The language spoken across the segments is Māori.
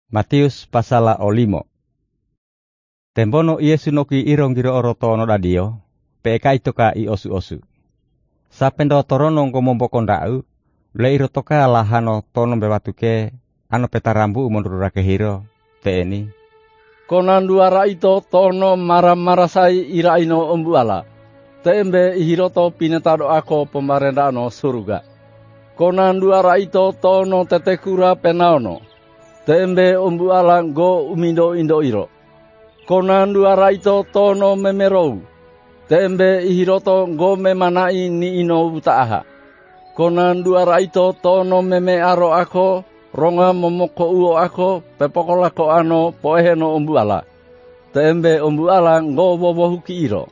Matius pasala 5. Tembono Yesu noki irong giro oro tono dadio, peka itoka I osu-osu. Sapendo torono ngomombo kondau, le iro toka lahano tono bewatuke, ano petarambu mondurura kehiro, teeni. Konan duara ito tono mara-marasai iraino ombuala, tembe ihiroto pinetado ako pemarendano suruga. Konan duara ito tono tetekura penaono, tembe ombuala go umindo indo iro. Konan duara ito tono memerou, tembe ihiroto go memanai ni ino utaaha. Konan duara ito tono meme aro ako, ronga momoko uo ako, pepokolako ano poeheno ombuala. Tembe ombuala go wowohuki iro.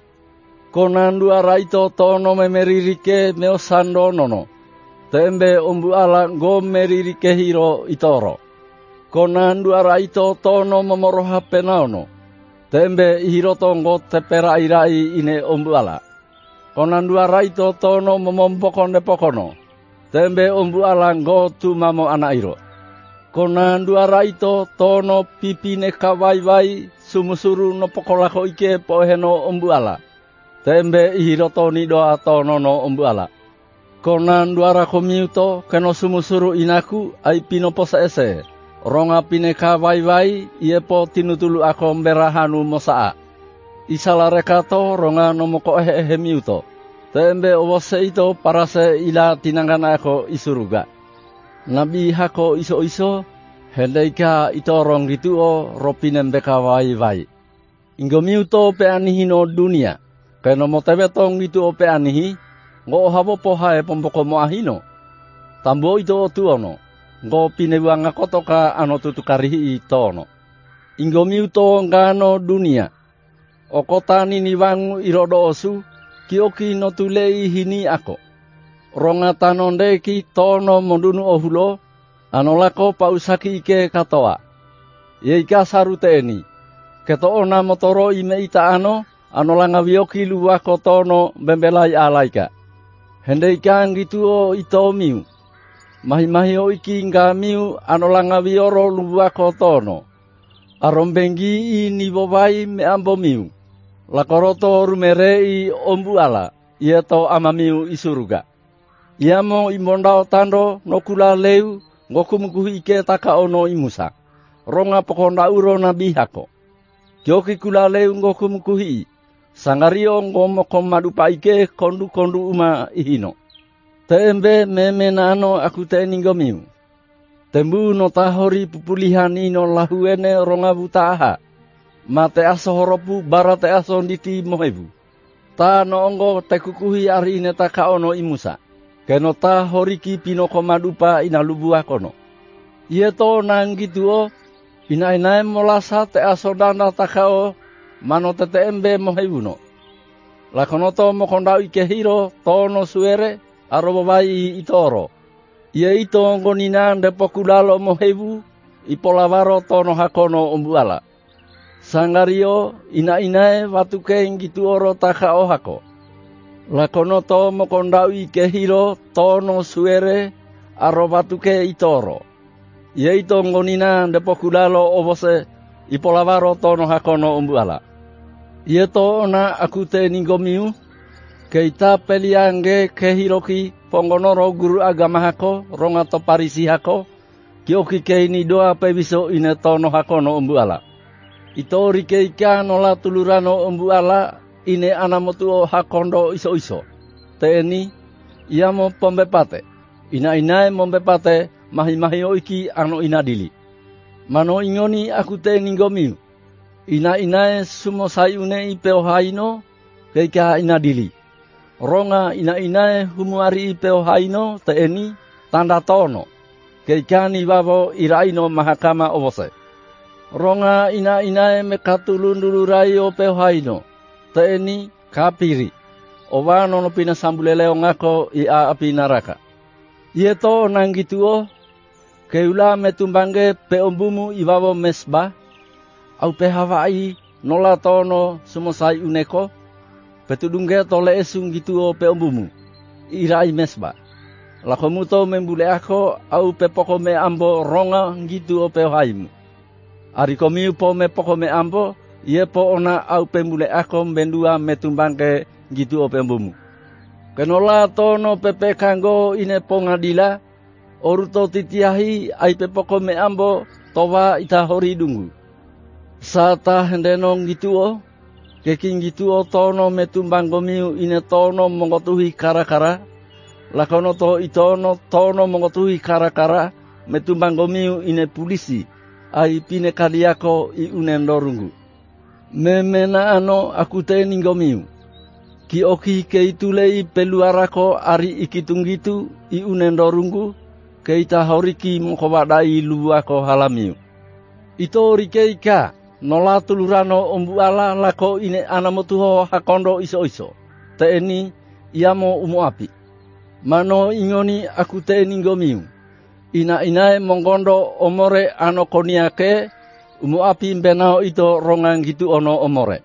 Konan duara ito tono memeririke meosando nono. Tembe ombuala go meririke hiro itoro. Konan duara ito tono momoroha penaono. Tembe ihiroto go tepera irai ine ombuala. Konan duara ito tono momompokone pokono. Tembe ombuala go tu mamo anairo. Konan duara ito tono pipine kawai-wai sumusuru no pokolako ike poheno ombuala. Tembe ihiroto nidoa tono no ombuala. Konan duara komiuto keno sumusuru inaku ai pinoposa ese. Ronga pine kawai-wai iepo tinutulu ako mberahanu mosaa. Isala rekato ronga nomoko ehe miuto. Tembe owose ito parase ila tinangana ako isuruga. Nabi hako iso-iso, hendeika ito rong rituo ropinem beka wai-wai. Ingo miuto pe anihino dunia, keno motebetong rituo pe anihi, ngo habo pohae pompoko moahino. Tambo ito tuono, ngo pinebuanga kotoka ano tutukarihi itono. Ingo miuto ngano dunia, okotani niwangu irodo osu, kioki no tulei hini ako. Ronga tanondeki tono mondunu ohulo, anolako pausaki ike katoa. Yeika saruteni, ketoona motoro ime ita anolanga wioki luwako tono bembelai alaika. Hendeika ngituo ito miu. Mahi-mahi oiki nga miu anolanga wioro luwako tono. Arombengi ini bobai me ambo miu. Lakoroto rumerei ombuala, ieto amamiu isuruga. Iamo imondao tando nokula leu, ngokumukuhi ike taka ono imusa. Ronga pokonda uro nabihako. Kioki kula leu ngokumukuhi, sangario ngomoko madupa ike kondu-kondu uma ihino. Tembe memenano aku teningomiu. Tembu no tahori pupulihan ino lahuene ronga butaha. Mate aso horopu barate aso nditi mohebu. Ta no ongo tekukuhi ari ine taka ono imusa. Keno ta horiki pinoko madupa ina lubua kono. Ieto nanggituo ina-inae molasa te aso danda takao mano tete embe mohebuno. Lakonoto mokondau ike hiro tono suere arobobai itoro. Ie ito ngonina depokulalo mohebu ipolavaro tono hakono ombuala. Sangario ina-inae watuke ngitu oro takao hako. Lakonoto mokondau ike hiro tono suere arobatuke itoro. Ie ito ngonina depokulalo obose ipolavaro tono hakono ombuala. Ieto ona akute ningomiu, keita peliange kehiroki pongonoro guru agama hako, rongato parisi hako, kioki keini doa pebiso ine tono hakono ombuala. Ito rikeika nola tulurano ombuala, ine anamotuo hakondo iso-iso. Teeni, iamo pombepate. Ina-inae mombepate, mahi-mahi oiki ano inadili. Mano ingoni aku te ningomiu. Ina-inae sumosai une ipeo haino, keika inadili. Ronga ina-inae humuari ipeo haino, teeni, tanda tono. Keika ni babo iraino mahakama obose. Ronga ina-inae mekatulundulurai opeo haino. Teeni kapiri. Obano no pina sambuleleo ngako ia api naraka. Ieto nanggituo. Keula metumbange peombumu ibabo mesba. Au pehawai nola tono sumosai uneko. Petudungge tole esung gituo peombumu. Irai mesba. Lakomuto membule ako au pepoko me ambo ronga gitu opeo haimu. Ari komiu po me poko me ambo, ye po ona au pembule ako mbendua metumbangke gitu o pembumu. Kenola tono pepe kanggo ine pongadila, oruto titiahi ai pepoko me ambo towa ita hori dungu. Sata hendenong gitu o, keking gitu o tono metumbang gomiu ine tono mongotuhi kara-kara, lakono to itono tono mongotuhi kara-kara, metumbang gomiu ine polisi, ai pine kaliako i unendorungu. Memena ano aku te ninggomiu. Ki oki ke itulei peluarako ari ikitunggitu i unendorungu, ke ita horiki mokobadai luako halamiu. Ito rike ika, nola tulurano ombu ala lako ine anamotuho hakondo iso-iso. Te eni iamo umu api. Mano ingoni aku te ninggomiu. Ina-inae monggondo omore ano koniake, umu api mbenao ito rongang gitu ono omore.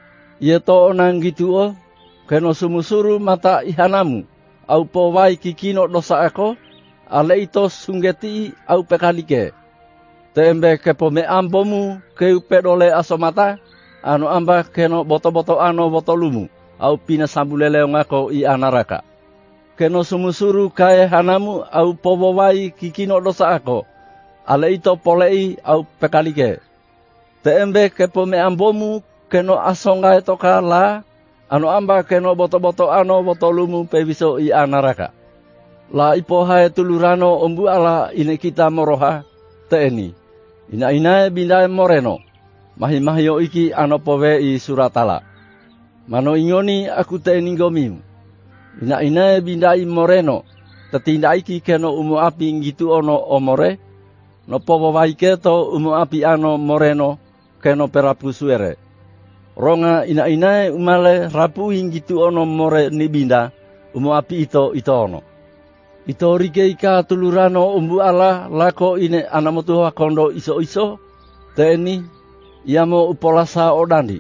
Yeto onang gitu o, keno sumusuru mata ihanamu, au powai kikino dosa ako, ale ito sunggeti au pekalike. Tembe kepome ambomu keu pedole asomata, ano amba keno boto-boto ano botolumu, au pina sambuleleong ako i anaraka. Keno sumusuru kae hanamu au powai kikino dosa ako, ale ito polei au pekalike. Tembe kepome ambomu keno asonga etoka la, ano amba keno boto-boto ano botolumu pebiso i anaraka. La ipohae tulurano ombu ala ine kita moroha, te eni. Ina-inae bindae moreno, mahi-mahio iki ano powe i suratala. Mano ingoni aku te ninggomiu. Ina-inae bindai moreno, tetinda iki keno umu api gitu ono omore, no powo waike to umu api ano moreno, keno perapu suere. Ronga ina-inae umale rapu gitu ono more ni binda, umu api ito ono. Ito rike ika tulurano umbu ala lako ine anamotuha kondo iso-iso, te eni, iamo upolasa odandi.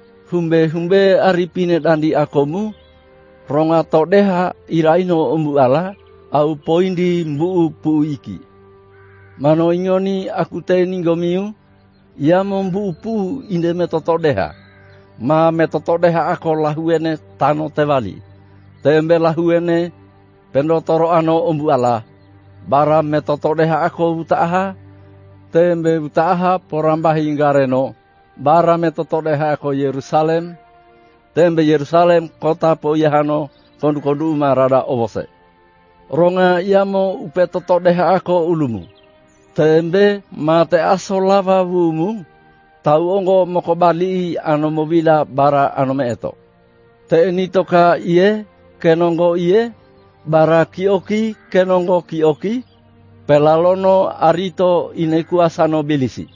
Humbe-humbe aripine dandi akomu, ronga todeha iraino umbu ala, au poindi mbu pu iki. Mano ingoni aku te ninggomiu, iamo mbu pu inde metotodeha. Ma metotodeha ako lahuene tano tewali. Tembe lahuene pendo toro ano ombu ala, bara metotodeha ako utaaha, tembe utaaha porambahi ngareno, bara metotodeha ako Yerusalem, tembe Yerusalem kota po yahano kondu-kondu marada obose. Ronga iamo upetotodeha ako ulumu, tembe mate aso lava wumu, tau ongo mokobali ano mobila bara ano meeto. Te enitoka iye, kenongo iye, bara kioki kenongo kioki, pelalono arito inekuasano bilisi.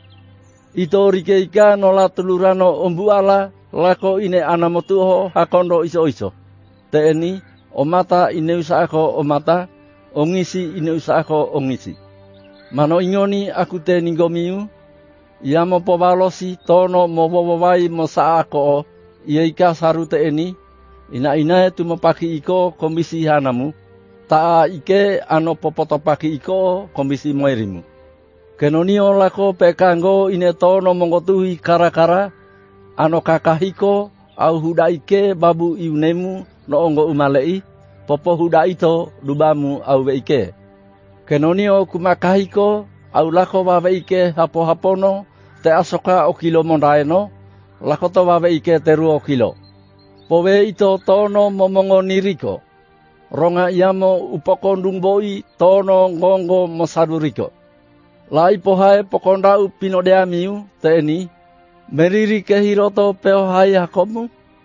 Ito rike ika nola tulurano ombu ala, lako ine anamotuho hakondo iso-iso. Te eni, omata ine usako omata, ongisi ine usako ongisi. Mano ingoni aku te ninggomiu, iamo pobalosi tono mobobowai mosaako, ia ika saru te eni, ina-inae tumapaki iko komisi hanamu, taa ike ano popotopaki iko komisi moerimu. Kenonio lako pekango ine tono mongotuhi kara-kara, ano kakahiko au huda ike babu iunemu no ongo umalei, popo huda ito dubamu au weike. Kenonio kumakahiko au lako waweike hapo-hapono, te asoka o kilo mondaeno, lako to waweike teru o kilo. Powe ito tono momongo niriko, ronga iamo upokondung boi tono ngongo mosaduriko. Lai pohae pokonda upinodea miu te eni, meriri kehiroto peohai hakomu,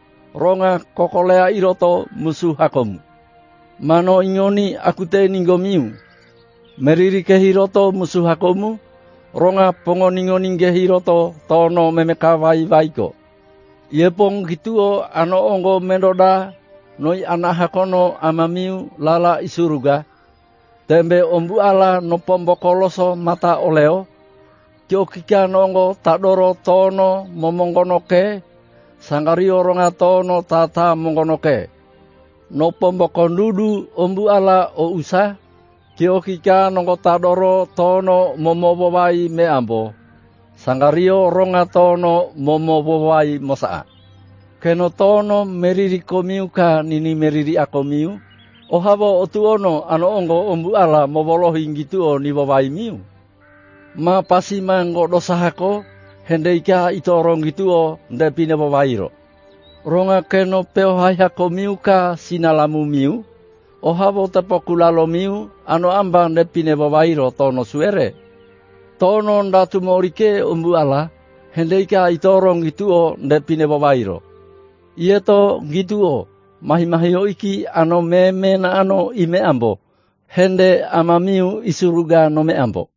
ronga kokolea iroto musuh hakomu. Mano ingoni aku te ninggomiu, meriri kehiroto musuh hakomu, ronga pongoningoning kehiroto tono memekawai waiko. Iepong gituo ano ongo mendoda, noi anahakono amamiu lala isuruga, tembe ombu ala no pombokoloso mata oleo, kiokika nongo tadoro tono momongonoke, sangario ronga tono tata mongonoke. No pombokondudu ombu ala o usa, kiokika nongo tadoro tono momobowai meambo, Sangario ronga tono momo wawai mosaa. Keno tono meriri komiu ka nini meriri ako miu. O habo otuono ano ongo ombu ala mobolohi ngituo ni wawai miu. Ma pasi mango dosahako hendeika itorong ngituo ndepine wawairo. Ronga keno peo hayako miu ka sinalamu miu. O habo tepokulalo miu ano amba ndepine wawairo tono suere. Tono ndatu morike ombu ala hendeika itorong ngituo ndepine wawairo. Ieto ngituo. Mahi-mahi iki ano me na ano ime ambo. Hende amamiu isuruga no me ambo.